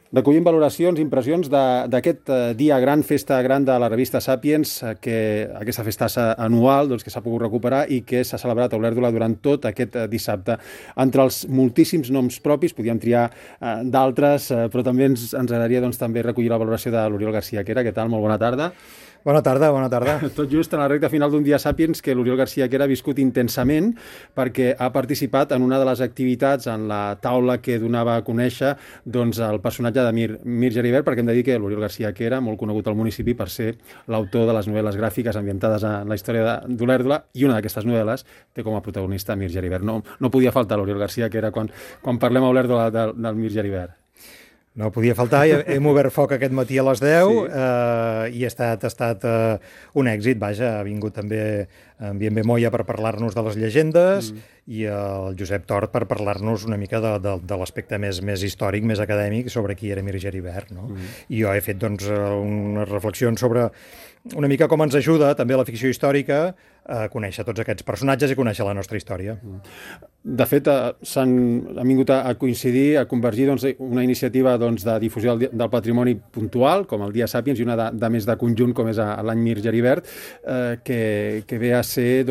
Recollim valoracions, impressions d'aquest dia gran, festa gran de la revista Sàpiens, aquesta festassa anual que s'ha pogut recuperar i que s'ha celebrat a Olèrdola durant tot aquest dissabte. Entre els moltíssims noms propis, podíem triar d'altres, però també ens agradaria també recollir la valoració de l'Oriol García Quera. Què tal? Molt bona tarda. Bona tarda, bona tarda. Tot just en la recta final d'un dia Sàpiens que l'Oriol García Quera ha viscut intensament perquè ha participat en una de les activitats en la taula que donava a conèixer el personatge de Mir Geribert, perquè hem de dir que l'Oriol García Quera, molt conegut al municipi per ser l'autor de les novel·les gràfiques ambientades en la història d'Olèrdola, i una d'aquestes novel·les té com a protagonista Mir Geribert. No podia faltar l'Oriol García Quera quan parlem a Olèrdola del Mir Geribert. No podia faltar, hem obert foc aquest matí a les 10 i ha estat un èxit, vaja, ha vingut també en Bienve Moya per parlar-nos de les llegendes i el Josep Tort per parlar-nos una mica de l'aspecte més històric, més acadèmic sobre qui era Mir Geribert, no? I jo he fet unes reflexions sobre una mica com ens ajuda també la ficció històrica a conèixer tots aquests personatges i conèixer la nostra història. De fet, han vingut a coincidir, a convergir una iniciativa de difusió del patrimoni puntual, com el Dia Sàpiens, i una de més de conjunt, com és l'any Mir Geribert, que ve a ser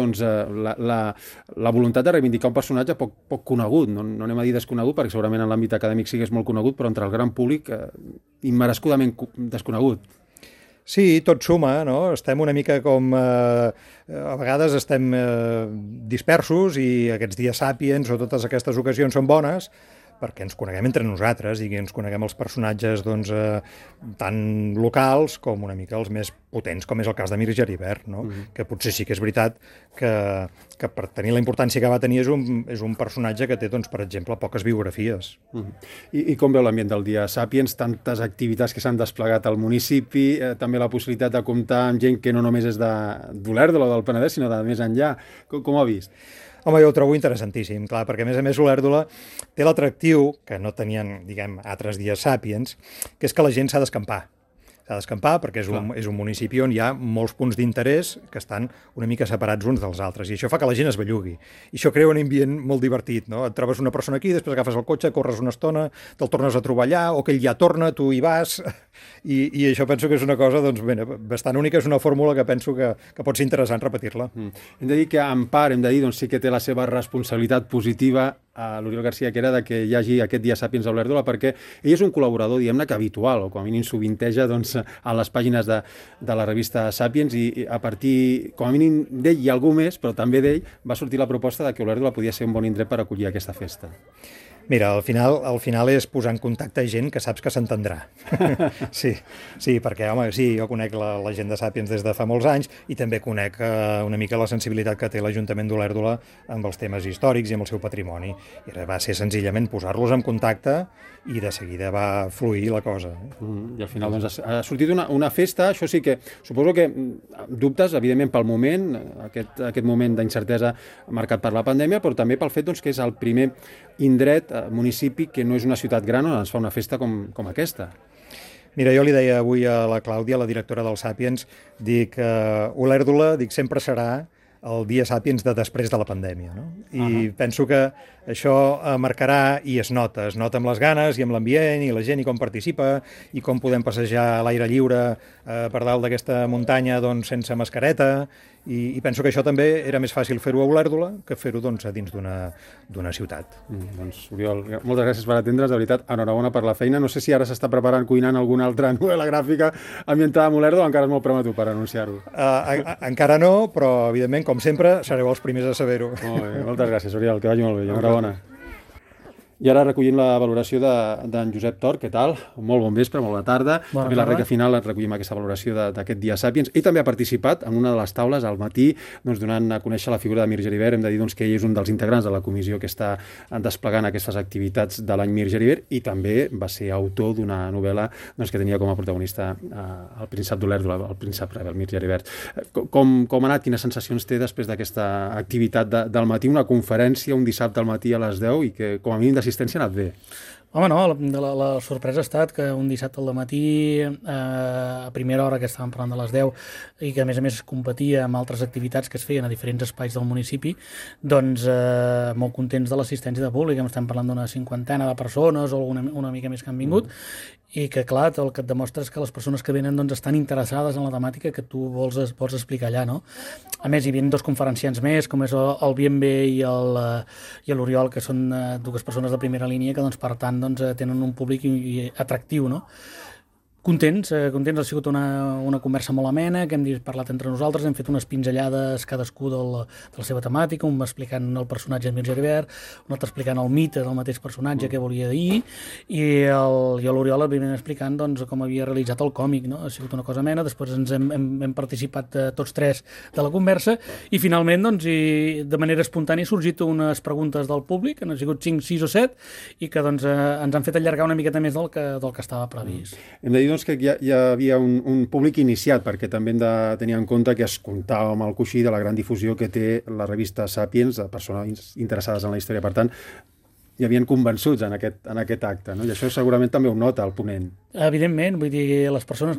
la voluntat de reivindicar un personatge poc conegut. No anem a dir desconegut, perquè segurament en l'àmbit acadèmic sí que és molt conegut, però entre el gran públic immerescudament desconegut. Sí, tot suma, no? Estem una mica com... a vegades estem dispersos i aquests dies Sàpiens o totes aquestes ocasions són bones perquè ens coneguem entre nosaltres i que ens coneguem els personatges tant locals com una mica els més potents, com és el cas de Mir Geribert, no? Que potser sí que és veritat que per tenir la importància que va tenir és un personatge que té, per exemple, poques biografies. I com veu l'ambient del dia Sàpiens? Tantes activitats que s'han desplegat al municipi, també la possibilitat de comptar amb gent que no només és d'Olèrdola o del Penedès, sinó de més enllà. Com ho ha vist? Home, jo ho trobo interessantíssim, clar, perquè a més Olèrdola té l'atractiu, que no tenien, altres dies Sàpiens, que és que la gent s'ha d'escampar. S'ha d'escampar perquè és un municipi on hi ha molts punts d'interès que estan una mica separats uns dels altres, i això fa que la gent es bellugui. I això crea un ambient molt divertit, no? Et trobes una persona aquí, després agafes el cotxe, corres una estona, te'l tornes a trobar allà, o que ell ja torna, tu hi vas, i això penso que és una cosa bastant única, és una fórmula que penso que pot ser interessant repetir-la. Hem de dir que en part, sí que té la seva responsabilitat positiva a l'Oriol García Quera de que hi hagi aquest dia Sàpiens a Olèrdola, perquè ell és un col·laborador, diguem-ne, que habitual, o com a mínim sovinteja a les pàgines de la revista Sàpiens, i a partir, com a mínim d'ell i algú més, però també d'ell, va sortir la proposta de que Olèrdola podia ser un bon indret per acollir aquesta festa. Mira, al final és posar en contacte gent que saps que s'entendrà. Sí, perquè, home, sí, jo conec la gent de Sàpiens des de fa molts anys i també conec una mica la sensibilitat que té l'Ajuntament d'Olèrdola amb els temes històrics i amb el seu patrimoni. I va ser senzillament posar-los en contacte i de seguida va fluir la cosa. I al final ha sortit una festa, això sí que suposo que dubtes, evidentment, pel moment, aquest moment d'incertesa marcat per la pandèmia, però també pel fet que és el primer indret, municipi, que no és una ciutat gran on es fa una festa com aquesta. Mira, jo li deia avui a la Clàudia, la directora del Sàpiens, Olèrdola, sempre serà el dia Sàpiens de després de la pandèmia, no? I penso que això marcarà i es nota amb les ganes i amb l'ambient i la gent i com participa i com podem passejar a l'aire lliure per dalt d'aquesta muntanya sense mascareta, i penso que això també era més fàcil fer-ho a Olèrdola que fer-ho a dins d'una ciutat. Oriol, moltes gràcies per atendre's, de veritat, enhorabona per la feina. No sé si ara s'està preparant cuinant alguna altra novel·la gràfica ambientada a Olèrdola, encara és molt prematur per anunciar-ho. Encara no, però evidentment, com sempre, sereu els primers a saber-ho. Molt bé, moltes gràcies, Oriol, que vagi molt bé, enhorabona. I ara recollim la valoració d'en Josep Tort. Què tal? Molt bon vespre, molt bona tarda. També la recta final recollim aquesta valoració d'aquest dia Sàpiens. Ell també ha participat en una de les taules al matí, donant a conèixer la figura de Mir Geribert. Hem de dir que ell és un dels integrants de la comissió que està desplegant aquestes activitats de l'any Mir Geribert, i també va ser autor d'una novel·la que tenia com a protagonista el príncep d'Olèrdola, el príncep rebel, Mir Geribert. Com ha anat? Quines sensacions té després d'aquesta activitat del matí? Una conferència un dissabte al matí a les 10 i que, com a mínim, d'assistència ha anat bé. Home, no, la sorpresa ha estat que un dissabte al matí, a primera hora, que estàvem parlant de les 10, i que a més competia amb altres activitats que es feien a diferents espais del municipi, doncs molt contents de l'assistència de públic, estem parlant d'una 50 de persones o una mica més que han vingut, i que, clar, el que et demostra és que les persones que venen doncs, estan interessades en la temàtica que tu vols explicar allà, no? A més, hi havia 2 conferenciants més, com és el Bienve i l'Oriol, que són 2 persones de primera línia que, doncs, per tant, doncs, tenen un públic atractiu, no? Contents, ha sigut una conversa molt amena, que hem parlat entre nosaltres, hem fet unes pinzellades cadascú de la seva temàtica, un explicant el personatge de Mir Geribert, un altre explicant el mite del mateix personatge que volia dir, i l'Oriol evidentment explicant doncs, com havia realitzat el còmic, no? Ha sigut una cosa amena, després ens hem participat tots 3 de la conversa, i finalment, doncs, de manera espontània, han sorgit unes preguntes del públic, han sigut 5, 6 o 7, i que doncs, ens han fet allargar una miqueta més del que estava previst. Hem de dir doncs, que hi havia un públic iniciat, perquè també hem de tenir en compte que es comptava amb el coixí de la gran difusió que té la revista Sàpiens, de persones interessades en la història. Per tant, hi havien convençuts en aquest acte, no? I això segurament també ho nota el ponent. Evidentment, vull dir, les persones,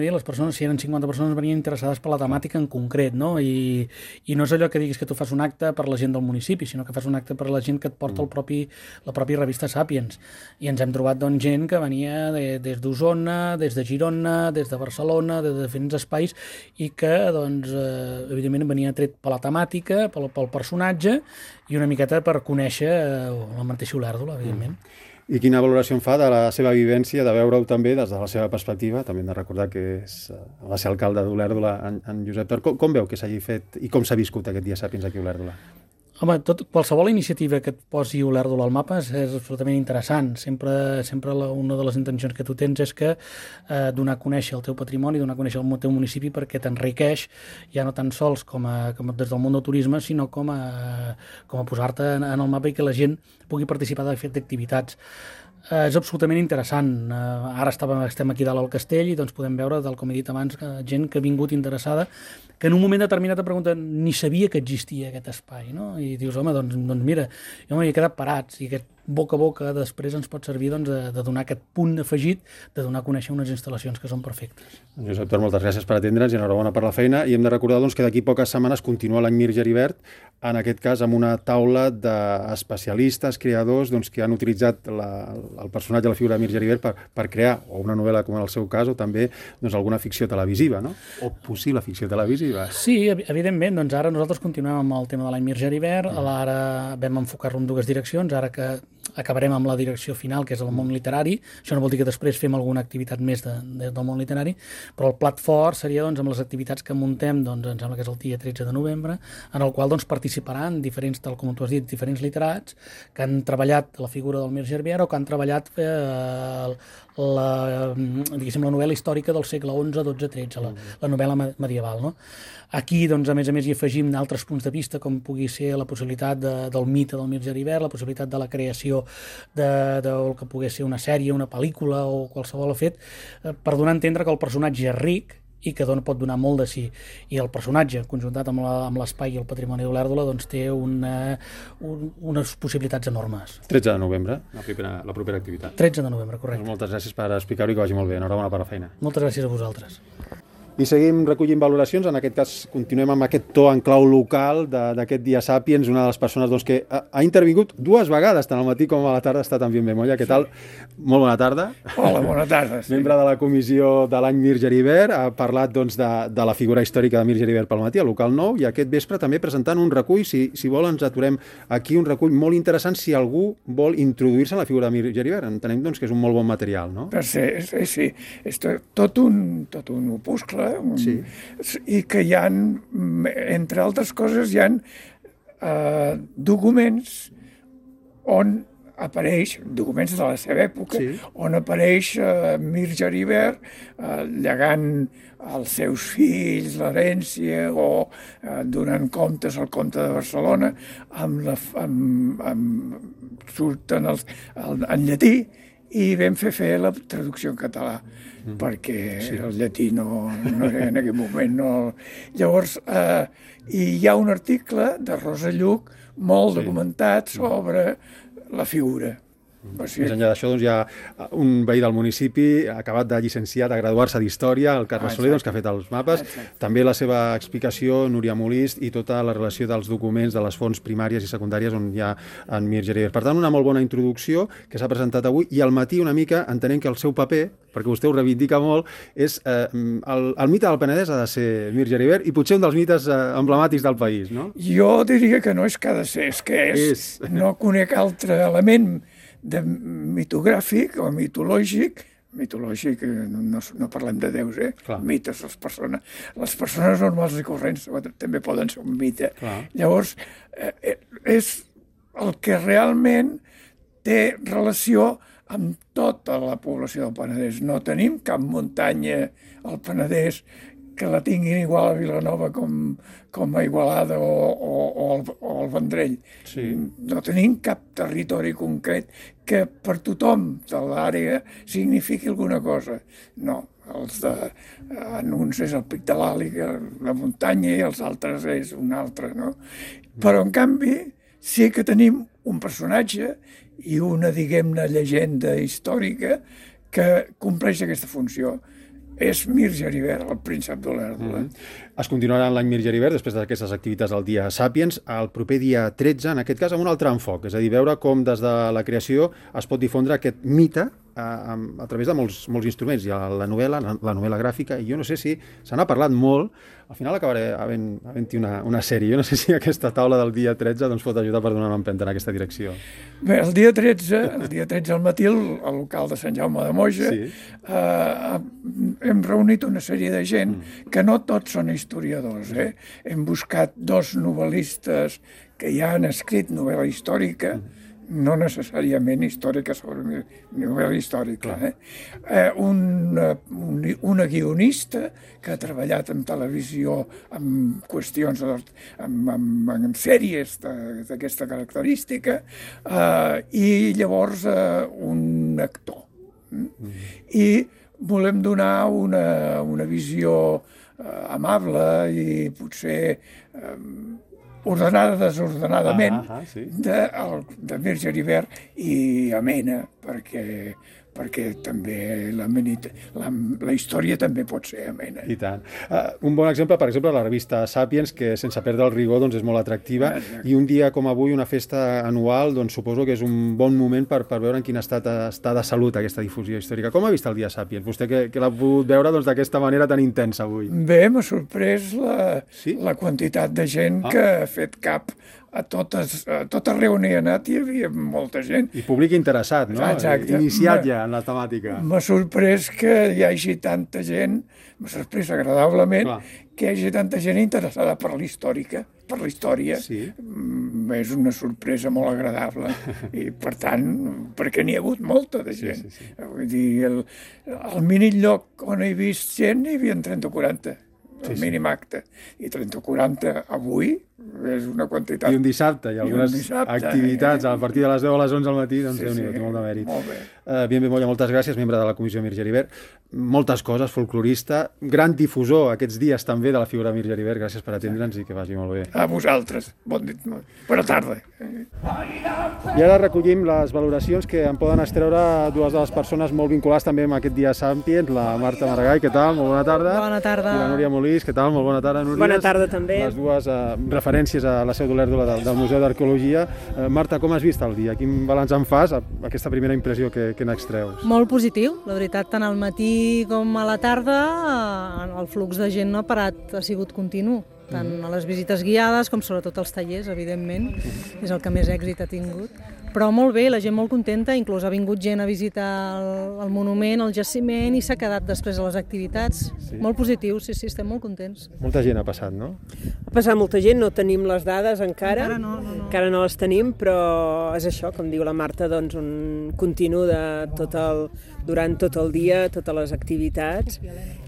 si eren 50 persones, venien interessades per la temàtica en concret, no? I no és allò que diguis que tu fas un acte per la gent del municipi, sinó que fas un acte per la gent que et porta la pròpia revista Sàpiens. I ens hem trobat doncs, gent que venia des d'Osona, des de Girona, des de Barcelona, de diferents espais, i que, doncs, evidentment, venia tret per la temàtica, pel personatge, i una miqueta per conèixer la mateixa Olèrdola, evidentment. I quina valoració en fa de la seva vivència, de veure-ho també des de la seva perspectiva? També hem de recordar que va ser alcalde d'Olèrdola en Josep Tort. Com veu que s'hagi fet i com s'ha viscut aquest dia Sàpiens aquí a Olèrdola? Home, qualsevol iniciativa que et posi Olèrdola al mapa és absolutament interessant. Sempre una de les intencions que tu tens és que donar a conèixer el teu patrimoni, donar a conèixer el teu municipi, perquè t'enriqueix, ja no tan sols com des del món del turisme, sinó com a posar-te en el mapa i que la gent pugui participar de fet d'activitats. És absolutament interessant. Ara estem aquí dalt al castell i doncs podem veure, tal com he dit abans, gent que ha vingut interessada, que en un moment determinat et pregunten ni sabia que existia aquest espai, no? I dius, home, doncs mira, jo m'he quedat parats, i aquest boca a boca després ens pot servir doncs, de donar aquest punt afegit, de donar a conèixer unes instal·lacions que són perfectes. Josep Tort, moltes gràcies per atendre'ns i enhorabona per la feina, i hem de recordar doncs, que d'aquí poques setmanes continua l'any Mir Geribert, en aquest cas amb una taula d'especialistes, creadors, doncs, que han utilitzat el personatge, la figura de Mir Geribert per crear o una novel·la com en el seu cas, o també doncs, alguna ficció televisiva, no? O possible ficció televisiva. Sí, evidentment, doncs ara nosaltres continuem amb el tema de l'any Mir Geribert, ara vam enfocar-lo en 2 direccions, ara que acabarem amb la direcció final, que és el món literari. Això no vol dir que després fem alguna activitat més del món literari, però el plat fort seria doncs, amb les activitats que muntem, doncs, em sembla que és el dia 13 de novembre, en el qual doncs, participaran diferents, tal com tu has dit, diferents literats que han treballat la figura del Mir Geribert o que han treballat la novel·la històrica del segle XI, XII, XIII, la novel·la medieval. No? Aquí, doncs, a més, hi afegim altres punts de vista, com pugui ser la possibilitat del mite del Mir Geribert, la possibilitat de la creació del que pogués ser una sèrie, una pel·lícula o qualsevol fet, per donar a entendre que el personatge és ric i que pot donar molt de sí. I el personatge, conjuntat amb l'espai i el patrimoni d'Olèrdola, doncs té unes possibilitats enormes. 13 de novembre, la propera activitat. 13 de novembre, correcte. Doncs moltes gràcies per explicar-ho i que vagi molt bé. Enhorabona per la feina. Moltes gràcies a vosaltres. I seguim recollint valoracions. En aquest cas continuem amb aquest to en clau local d'aquest dia Sàpiens, una de les persones doncs, que ha intervingut 2 vegades, tant al matí com a la tarda, ha estat en Bienve Molla. Què tal? Molt bona tarda. Hola, bona tarda. Sí. Membre de la comissió de l'any Mir Geribert, ha parlat doncs, de la figura històrica de Mir Geribert pel matí, al local 9, i aquest vespre també presentant un recull, si vol ens aturem aquí, un recull molt interessant si algú vol introduir-se en la figura de Mir Geribert. Entenem doncs, que és un molt bon material, no? Sí. És tot un opuscle, sí. I que hi ha, entre altres coses, hi ha documents on apareix, documents de la seva època, sí. On apareix Mir Geribert llegant als seus fills l'herència o donant comptes al comte de Barcelona, surten en llatí, i vam fer la traducció en català, perquè el llatí no en aquell moment no... Llavors, hi ha un article de Rosa Lluc molt documentat sobre la figura. Sí. Més enllà d'això, doncs, hi ha un veí del municipi acabat de llicenciat a graduar-se d'Història, el Carles Soler, doncs, que ha fet els mapes. També la seva explicació, Núria Molist, i tota la relació dels documents de les fonts primàries i secundàries on hi ha en Mir Geribert. Per tant, una molt bona introducció que s'ha presentat avui, i al matí una mica entenent que el seu paper, perquè vostè ho reivindica molt, és el mite del Penedès ha de ser Mir Geribert, i potser un dels mites emblemàtics del país, no? Jo diria que no és que ha de ser, és que és. No conec altre element mitogràfic o mitològic, no parlem de déus, mites, les persones normals i corrents també poden ser un mite. Llavors, és el que realment té relació amb tota la població del Penedès. No tenim cap muntanya al Penedès que la tinguin igual a Vilanova com a Igualada o al Vendrell. No tenim cap territori concret que per tothom de l'àrea signifiqui alguna cosa. No, en uns és el Pic de l'Àliga, la muntanya, i els altres és un altre, no? Però, en canvi, sí que tenim un personatge i una, diguem-ne, llegenda històrica que compleix aquesta funció. És Mir Geribert, el príncep d'Olèrdola. Es continuarà l'any Mir Geribert després d'aquestes activitats del Dia Sàpiens, el proper dia 13, en aquest cas amb un altre enfoc, és a dir, veure com des de la creació es pot difondre aquest mite a través de molts instruments. Hi ha la novel·la gràfica, i jo no sé si se n'ha parlat molt, al final acabaré havent-hi una sèrie. Jo no sé si aquesta taula del dia 13 doncs, pot ajudar per donar una empenta en aquesta direcció. Bé, el dia 13 al matí, al local de Sant Jaume de Moja, hem reunit una sèrie de gent que no tots són historiadors. Hem buscat 2 novel·listes que ja han escrit novel·la històrica, no necessàriament històrica sobre novel·la històrica. Una guionista que ha treballat en televisió amb qüestions, amb sèries d'aquesta característica, i llavors un actor. I volem donar una visió amable i potser desordenadament de Mir Geribert, i amena, perquè també la història també pot ser amena. I tant. Un bon exemple, per exemple, la revista Sàpiens, que sense perdre el rigor doncs, és molt atractiva, i un dia com avui, una festa anual, doncs suposo que és un bon moment per veure en quin estat està de salut aquesta difusió històrica. Com ha vist el Dia Sàpiens? Vostè que l'ha pogut veure d'aquesta manera tan intensa avui. Bé, m'ha sorprès la quantitat de gent que ha fet cap a tot arreu on he anat, hi havia molta gent. I públic interessat, no? Exacte. Iniciat ja en la temàtica. M'ha sorprès que hi hagi tanta gent, m'ha sorprès agradablement, que hi hagi tanta gent interessada per la història. És una sorpresa molt agradable. I, per tant, perquè n'hi ha hagut molta de gent. Vull dir, al mínim lloc on he vist gent hi havia 30 o 40. El mínim acte. I 30 o 40 avui és una quantitat. I un dissabte, hi ha algunes activitats a partir de les 10 a les 11 al matí, doncs Déu-n'hi-do, té molt de mèrit. Molt bé. Bien Molla, moltes gràcies, membre de la Comissió Mir Geribert. Moltes coses, folclorista, gran difusor aquests dies també de la figura Mir Geribert. Gràcies per atendre'ns i que vagi molt bé. A vosaltres. Bona tarda. I ara recollim les valoracions que en poden extreure 2 de les persones molt vinculades també amb aquest Dia Sàpiens, la Marta Maragall, què tal? Molt bona tarda. Bona tarda. I la Núria Molist, què tal? Molt bona tarda, Núria. Bona tarda també. Les dues referències a la seu d'Olèrdola del Museu d'Arqueologia. Marta, com has vist el dia? Quin balanç en fas? Aquesta primera impressió que n'extreus? Molt positiu, la veritat, tant al matí com a la tarda el flux de gent no ha parat, ha sigut continu, tant a les visites guiades com sobretot als tallers, evidentment, és el que més èxit ha tingut. Però molt bé, la gent molt contenta, inclús ha vingut gent a visitar el monument, el jaciment, i s'ha quedat després de les activitats. Molt positiu, sí, estem molt contents. Molta gent ha passat, no? Ha passat molta gent, no tenim les dades encara. Encara no les tenim, però és això, com diu la Marta, doncs un continu durant tot el dia, totes les activitats,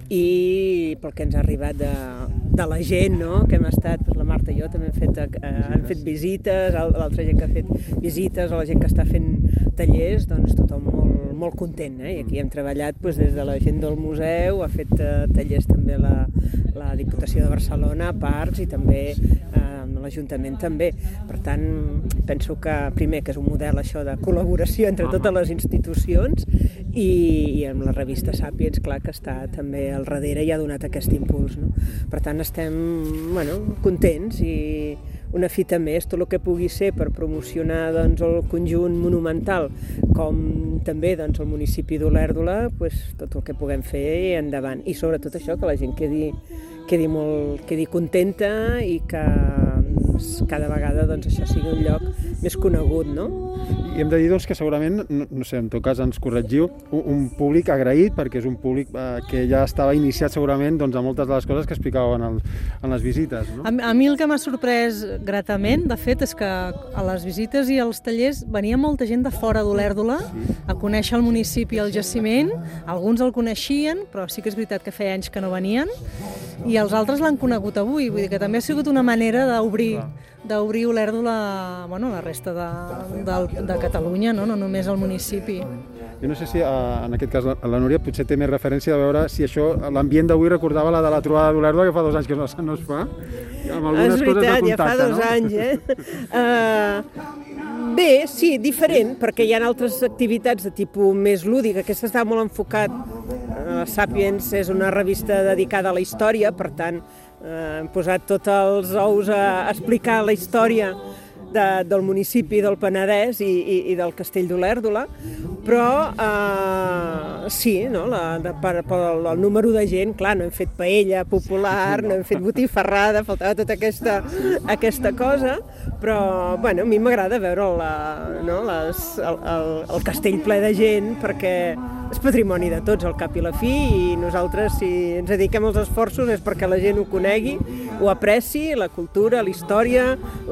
i pel que ens ha arribat de la gent, no? Que hem estat, la Marta i jo també hem fet visites, l'altra gent que ha fet visites, la gent que està fent tallers, doncs tothom molt content, I aquí hem treballat des de la gent del museu, ha fet tallers també la Diputació de Barcelona, Parcs, i també l'Ajuntament també. Per tant, penso que primer que és un model això de col·laboració entre totes les institucions i amb la revista Sàpiens, clar que està també al darrere i ha donat aquest impuls, no? Per tant, estem contents i una fita més, tot el que pugui ser per promocionar doncs, el conjunt monumental, com també doncs, el municipi d'Olèrdola, doncs, tot el que puguem fer endavant. I sobretot això, que la gent quedi contenta i que cada vegada doncs, això sigui un lloc més conegut, no? I hem de dir doncs, que segurament, no sé, en tot cas ens corregiu, un públic agraït, perquè és un públic que ja estava iniciat segurament doncs, a moltes de les coses que explicàveu en les visites. No? A mi el que m'ha sorprès gratament, de fet, és que a les visites i als tallers venia molta gent de fora d'Olèrdola a conèixer el municipi i el jaciment. Alguns el coneixien, però sí que és veritat que feia anys que no venien, i els altres l'han conegut avui. Vull dir que també ha sigut una manera d'obrir Olèrdola a la resta de Catalunya, no només al municipi. Jo no sé si en aquest cas la Núria potser té més referència de veure si això, l'ambient d'avui recordava la de la trobada d'Olèrdola, que fa 2 anys que no es fa, amb algunes coses de contacte, ja fa 2 anys, Bé, sí, diferent, perquè hi ha altres activitats de tipus més lúdic. Aquesta està molt enfocat. Sàpiens és una revista dedicada a la història, per tant, hem posat tots els ous a explicar la història del municipi del Penedès i del Castell d'Olèrdola, però sí, no? Pel número de gent, clar, no hem fet paella popular, no hem fet botifarrada, faltava tota aquesta cosa, però bueno, a mi m'agrada veure el castell ple de gent, perquè és patrimoni de tots, al cap i la fi, i nosaltres, si ens dediquem als esforços, és perquè la gent ho conegui, ho apreci, la cultura, la història,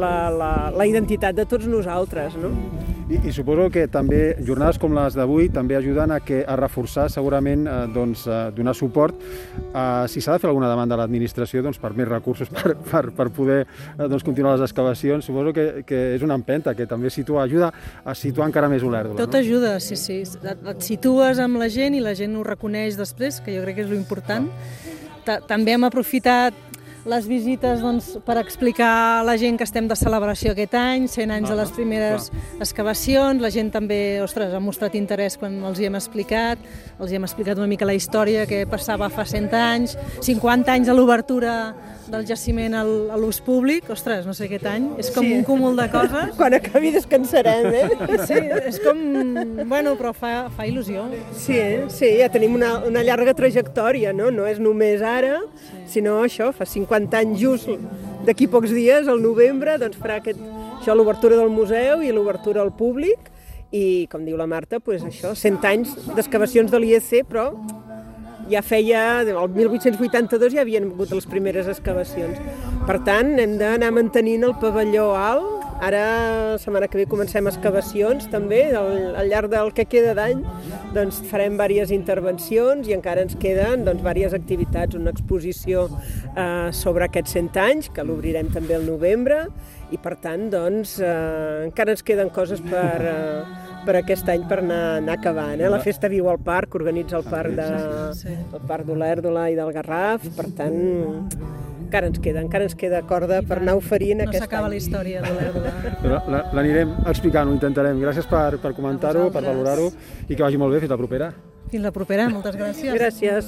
la identitat de tots nosaltres, no? I suposo que també jornades com les d'avui també ajuden a reforçar segurament, donar suport si s'ha de fer alguna demanda a l'administració per més recursos per poder continuar les excavacions. Suposo que és una empenta que també ajuda a situar encara més Olèrdola. Tot ajuda, sí. Et situes amb la gent i la gent ho reconeix després, que jo crec que és l'important. També hem aprofitat les visites per explicar a la gent que estem de celebració aquest any, 100 anys de les primeres excavacions. La gent també, ha mostrat interès quan els hi hem explicat una mica la història, que passava fa 100 anys, 50 anys de l'obertura del jaciment a l'ús públic. No sé, aquest any és com un cúmul de coses. Quan acabi descansarem, Sí, és com... però fa il·lusió. Sí, ja tenim una llarga trajectòria, no? No és només ara, sinó això, fa 50 anys just d'aquí pocs dies, al novembre, doncs farà l'obertura del museu i l'obertura al públic, i, com diu la Marta, això, 100 anys d'excavacions de l'IEC, però ja feia, el 1882 ja havien hagut les primeres excavacions. Per tant, hem d'anar mantenint el pavelló alt. Ara, la setmana que ve, comencem excavacions també, al llarg del que queda d'any, farem diverses intervencions i encara ens queden diverses activitats, una exposició sobre aquests 100 anys, que l'obrirem també al novembre, i per tant, encara ens queden coses per aquest any per anar acabant. La festa Viu al Parc, que organitza el Parc d'Olèrdola i del Garraf, per tant, encara ens queda corda per anar oferint aquest any. No s'acaba la història d'Olèrdola. Però l'anirem explicant, ho intentarem. Gràcies per comentar-ho, per valorar-ho, i que vagi molt bé. Fins la propera. Fins la propera, moltes gràcies. Gràcies.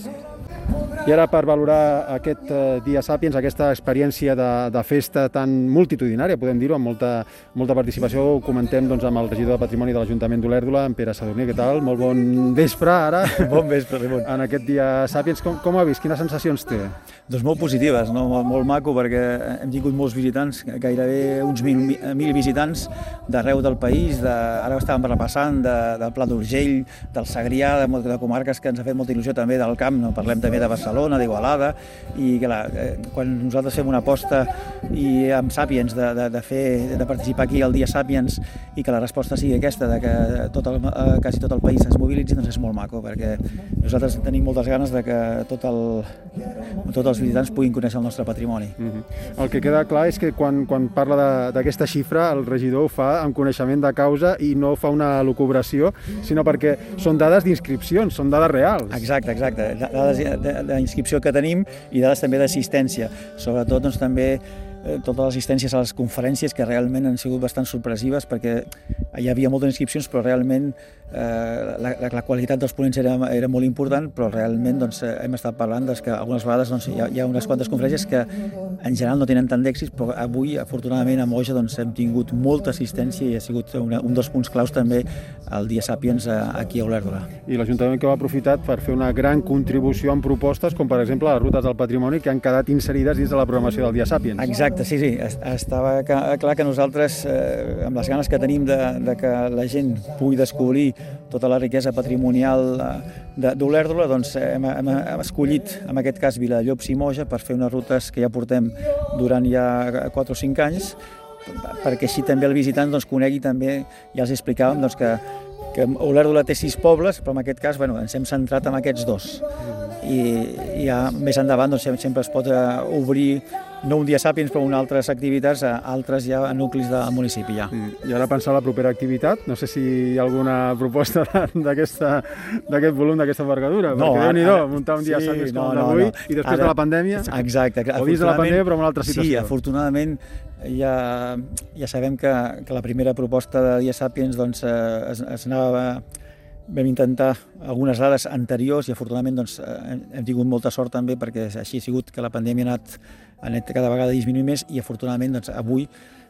I ara, per valorar aquest Dia Sàpiens, aquesta experiència de festa tan multitudinària, podem dir-ho, amb molta participació, ho comentem amb el regidor de Patrimoni de l'Ajuntament d'Olèrdola, en Pere Sadurní. Què tal? Molt bon vespre, ara. Bon vespre, Ramon. En aquest Dia Sàpiens, com ha vist? Quines sensacions té? Doncs molt positives, no? Molt maco, perquè hem tingut molts visitants, gairebé uns 1.000 visitants d'arreu del país. Ara estàvem repassant del Pla d'Urgell, del Segrià, de comarques que ens ha fet molta il·lusió també del camp, no? Parlem també de Barcelona, d'Igualada, i quan nosaltres fem una aposta i amb Sàpiens de participar aquí al Dia Sàpiens i que la resposta sigui aquesta, de que quasi tot el país es mobilitzi, doncs és molt maco, perquè nosaltres tenim moltes ganes de que tots els visitants puguin conèixer el nostre patrimoni. El que queda clar és que quan parla d'aquesta xifra, el regidor ho fa amb coneixement de causa i no fa una elucubració, sinó perquè són dades d'inscripcions, són dades reals. Exacte. Dades d'inscripció que tenim i dades també d'assistència. Sobretot també totes les assistències a les conferències, que realment han sigut bastant sorpresives, perquè hi havia moltes inscripcions, però realment la qualitat dels ponents era molt important, però realment hem estat parlant que algunes vegades hi ha unes quantes conferències que en general no tenen tant d'èxit, però avui, afortunadament, a Moja hem tingut molta assistència i ha sigut un dels punts claus també el Dia Sàpiens aquí a Olèrdola. I l'Ajuntament que ha aprofitat per fer una gran contribució amb propostes, com per exemple les rutes del patrimoni, que han quedat inserides dins de la programació del Dia Sàpiens. Exacte, sí. Estava clar que nosaltres, amb les ganes que tenim de que la gent pugui descobrir tota la riquesa patrimonial d'Olèrdola, hem escollit, en aquest cas, Vilallops i Moja, per fer unes rutes que ja portem durant ja 4 o 5 anys, perquè així també el visitant conegui també, ja els explicàvem, que Olèrdola té 6 pobles, però en aquest cas ens hem centrat en aquests 2. I ja més endavant sempre es pot obrir, no un Dia Sàpiens, però altres activitats, altres ja a nuclis del municipi. Ja. I ara pensar la propera activitat, no sé si hi ha alguna proposta d'aquest volum, d'aquesta envergadura, perquè Déu-n'hi-do, muntar un Dia Sàpiens com d'avui i després de la pandèmia, exacte, o dins de la pandèmia però en una altra situació. Sí, afortunadament ja sabem que la primera proposta de Dia Sàpiens vam intentar algunes dades anteriors i afortunadament hem tingut molta sort també, perquè així ha sigut que la pandèmia ha anat cada vegada disminuint més i afortunadament avui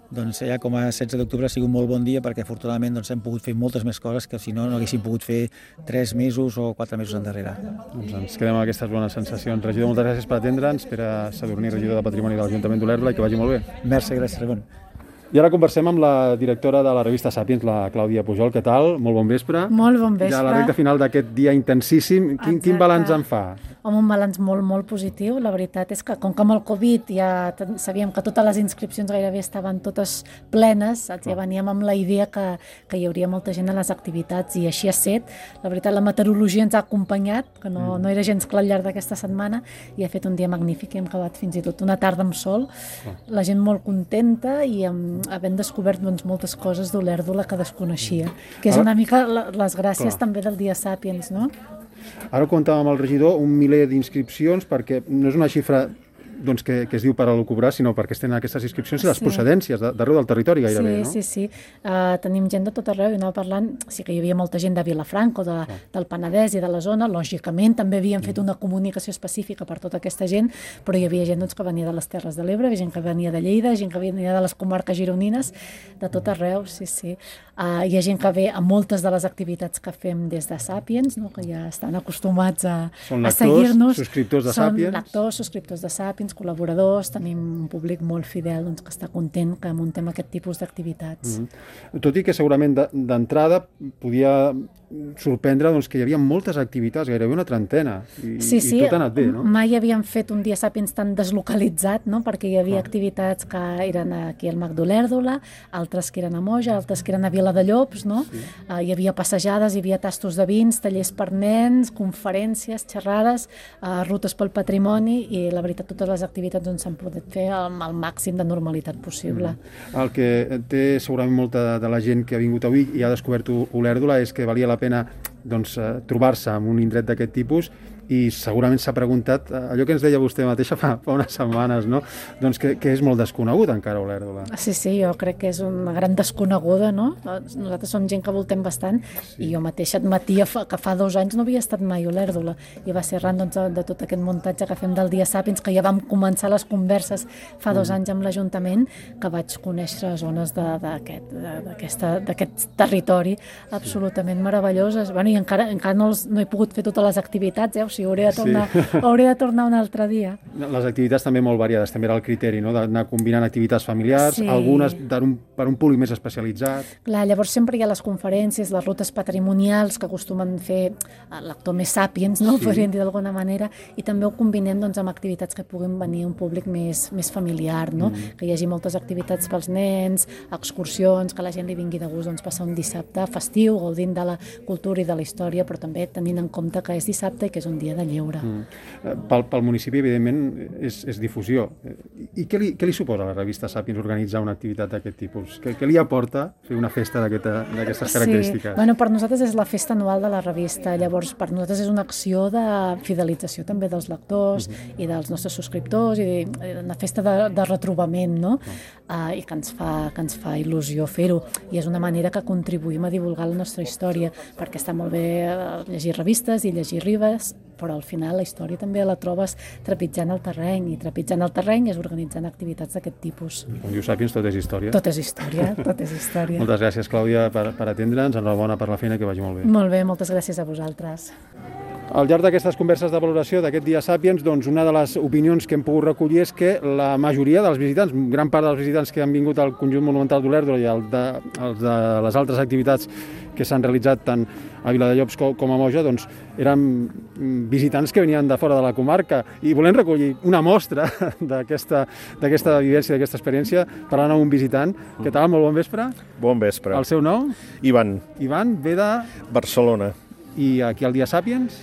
ja com a 16 d'octubre ha sigut molt bon dia, perquè afortunadament hem pogut fer moltes més coses que si no haguéssim pogut fer 3 mesos o 4 mesos endarrere. Ens quedem amb aquestes bones sensacions. Regidor, moltes gràcies per atendre'ns. Pere Sadurní, regidor de Patrimoni de l'Ajuntament d'Olèrdola, i que vagi molt bé. Merci, gràcies, Ramon. I ara conversem amb la directora de la revista Sàpiens, la Clàudia Pujol. Què tal? Molt bon vespre. Molt bon vespre. Ja a la recta final d'aquest dia intensíssim, quin balanç en fa? Home, un balanç molt positiu. La veritat és que, com que amb el Covid ja sabíem que totes les inscripcions gairebé estaven totes plenes, ja veníem amb la idea que hi hauria molta gent a les activitats, i així ha estat. La veritat, la meteorologia ens ha acompanyat, que no era gens clar al llarg d'aquesta setmana, i ha fet un dia magnífic. Hem acabat fins i tot una tarda amb sol, la gent molt contenta i havent descobert moltes coses d'Olèrdola que desconeixia, que és una mica les gràcies també del Dia Sàpiens, no? Ara ho comentàvem amb el regidor, 1 miler d'inscripcions, perquè no és una xifra que es diu per elucubrar, sinó perquè es tenen aquestes inscripcions i les procedències d'arreu del territori gairebé, no? Sí. Tenim gent de tot arreu, i anava parlant, sí que hi havia molta gent de Vilafranca o del Penedès i de la zona, lògicament també havien fet una comunicació específica per tota aquesta gent, però hi havia gent que venia de les Terres de l'Ebre, gent que venia de Lleida, gent que venia de les comarques gironines, de tot arreu, sí. Hi ha gent que ve a moltes de les activitats que fem des de Sàpiens, que ja estan acostumats a seguir-nos. Són subscriptors de Sàpiens? Són lectors, subscriptors de Sàpiens, col·laboradors, tenim un públic molt fidel que està content que muntem aquest tipus d'activitats. Tot i que segurament d'entrada podia sorprendre que hi havia moltes activitats, gairebé una trentena, i tot ha anat bé, no? Mai havíem fet un Dia Sàpiens tan deslocalitzat, perquè hi havia activitats que eren aquí al MAC d'Olèrdola, altres que eren a Moja, altres que eren a Viladellops, no? Hi havia passejades, hi havia tastos de vins, tallers per nens, conferències, xerrades, rutes pel patrimoni, i la veritat totes les activitats s'han pogut fer amb el màxim de normalitat possible. El que té segurament molta de la gent que ha vingut avui i ha descobert Olèrdola és que valia la pena trobar-se en un indret d'aquest tipus, i segurament s'ha preguntat allò que ens deia vostè mateixa fa unes setmanes, no? Que és molt desconegut encara Olèrdola. Sí, jo crec que és una gran desconeguda, no? Nosaltres som gent que voltem bastant, i jo mateixa admetia que fa 2 anys no havia estat mai a Olèrdola, i va ser arran de tot aquest muntatge que fem del Dia Sàpiens, que ja vam començar les converses fa 2 anys amb l'Ajuntament, que vaig conèixer zones d'aquest territori absolutament meravelloses. I encara no he pogut fer totes les activitats, o sigui, hauré de tornar un altre dia. Les activitats també molt variades, també era el criteri, no? D'anar combinant activitats familiars, algunes per un públic més especialitzat. Clar, llavors sempre hi ha les conferències, les rutes patrimonials que acostumen fer l'actor més sàpiens, no? Podríem dir d'alguna manera, i també ho combinem amb activitats que puguin venir a un públic més familiar, no? Que hi hagi moltes activitats pels nens, excursions, que la gent li vingui de gust passar un dissabte festiu, gaudint de la cultura i de la història, però també tenint en compte que és dissabte i que és un dia de lleure. Pel municipi, evidentment, és difusió. I què li suposa a la revista Sàpiens organitzar una activitat d'aquest tipus? Què li aporta fer una festa d'aquestes característiques? Sí, bueno, per nosaltres és la festa anual de la revista, llavors per nosaltres és una acció de fidelització també dels lectors i dels nostres subscriptors, i una festa de retrobament, no? I que ens fa il·lusió fer-ho, i és una manera que contribuïm a divulgar la nostra història, perquè està molt bé llegir revistes i llegir llibres, però al final la història també la trobes trepitjant el terreny, i trepitjant el terreny és organitzant activitats d'aquest tipus. Com diu Sàpiens, tot és història. Tot és història, tot és història. Moltes gràcies, Clàudia, per atendre'ns. Enhorabona per la feina, que vagi molt bé. Molt bé, moltes gràcies a vosaltres. Al llarg d'aquestes converses de valoració d'aquest dia Sàpiens, doncs una de les opinions que hem pogut recollir és que la majoria dels visitants, gran part dels visitants que han vingut al conjunt monumental d'Olèrdola i els de les altres activitats que s'han realitzat tant a Viladellobs com a Moja, doncs eren visitants que venien de fora de la comarca, i volem recollir una mostra d'aquesta vivència, d'aquesta experiència, parlant amb un visitant. Què tal? Molt bon vespre. Bon vespre. El seu nom? Ivan. Ivan, ve de... Barcelona. I aquí al dia Sàpiens?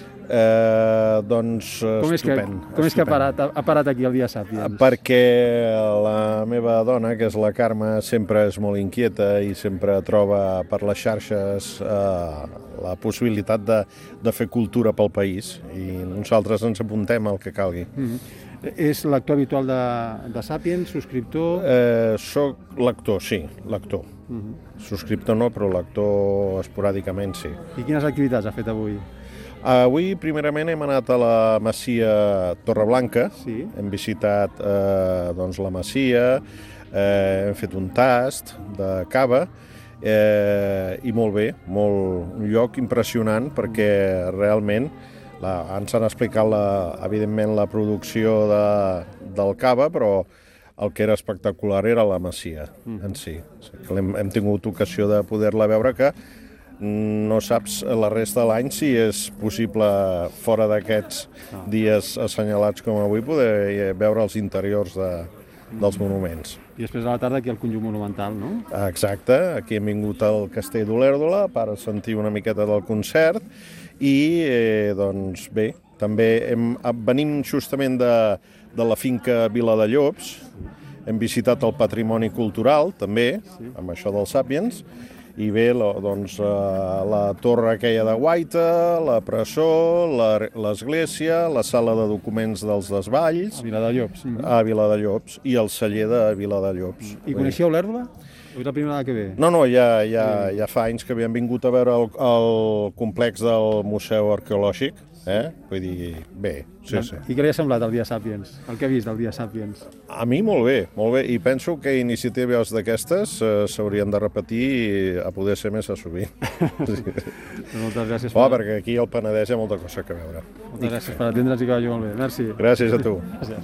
Doncs estupend. Com és que ha parat aquí el dia Sàpiens? Perquè la meva dona, que és la Carme, sempre és molt inquieta i sempre troba per les xarxes la possibilitat de fer cultura pel país, i nosaltres ens apuntem al que calgui. És lector habitual de Sàpiens, subscriptor? Soc lector, sí, lector. Subscriptor no, però lector esporàdicament, sí. I quines activitats ha fet avui? Avui, primerament, hem anat a la Masia Torreblanca. Sí. Hem visitat la Masia, hem fet un tast de cava, i molt bé, un lloc impressionant, perquè realment ens han explicat, evidentment, la producció del cava, però el que era espectacular era la Masia en si. Hem tingut ocasió de poder-la veure, que no saps la resta de l'any si és possible, fora d'aquests dies assenyalats com avui, poder veure els interiors dels monuments. I després a la tarda aquí al conjunt monumental, no? Exacte, aquí hem vingut al Castell d'Olèrdola per sentir una miqueta del concert, i doncs bé, també venim justament de la finca Viladellobs, hem visitat el patrimoni cultural també, amb això dels Sàpiens, i bé, doncs, la torre aquella de Guaita, la presó, l'església, la sala de documents dels Desvalls... A Viladellobs. A Viladellobs, i el celler de Viladellobs. I coneixia Olèrdola? O és la primera vegada que ve? No, ja fa anys que havíem vingut a veure el complex del Museu Arqueològic, vull dir, bé, sí. I què li ha semblat el dia Sàpiens? El que ha vist del dia Sàpiens? A mi molt bé, i penso que iniciatives d'aquestes s'haurien de repetir a poder ser més a sovint. Moltes gràcies. Perquè aquí al Penedès hi ha molta cosa que veure. Moltes gràcies per atendre'ns i que vagi molt bé. Merci. Gràcies a tu.